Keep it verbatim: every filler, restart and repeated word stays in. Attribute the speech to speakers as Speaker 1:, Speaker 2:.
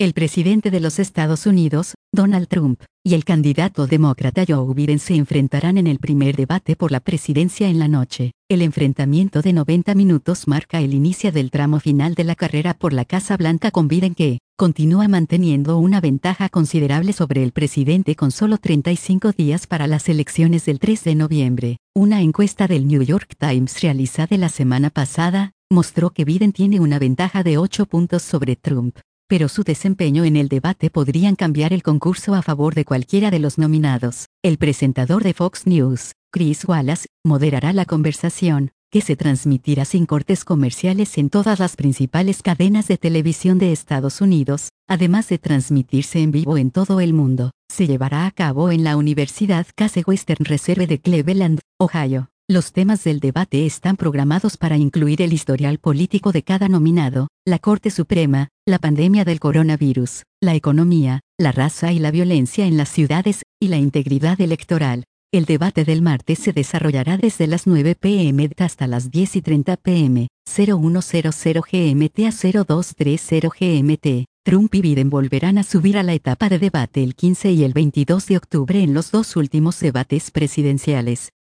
Speaker 1: El presidente de los Estados Unidos, Donald Trump, y el candidato demócrata Joe Biden se enfrentarán en el primer debate por la presidencia en la noche. El enfrentamiento de noventa minutos marca el inicio del tramo final de la carrera por la Casa Blanca con Biden que continúa manteniendo una ventaja considerable sobre el presidente con solo treinta y cinco días para las elecciones del tres de noviembre. Una encuesta del New York Times realizada la semana pasada mostró que Biden tiene una ventaja de ocho puntos sobre Trump, pero su desempeño en el debate podrían cambiar el concurso a favor de cualquiera de los nominados. El presentador de Fox News, Chris Wallace, moderará la conversación, que se transmitirá sin cortes comerciales en todas las principales cadenas de televisión de Estados Unidos, además de transmitirse en vivo en todo el mundo. Se llevará a cabo en la Universidad Case Western Reserve de Cleveland, Ohio. Los temas del debate están programados para incluir el historial político de cada nominado, la Corte Suprema, la pandemia del coronavirus, la economía, la raza y la violencia en las ciudades, y la integridad electoral. El debate del martes se desarrollará desde las nueve pe eme hasta las diez y treinta pe eme, cero uno cero cero ge eme te a cero dos treinta ge eme te. Trump y Biden volverán a subir a la etapa de debate el quince y el veintidós de octubre en los dos últimos debates presidenciales.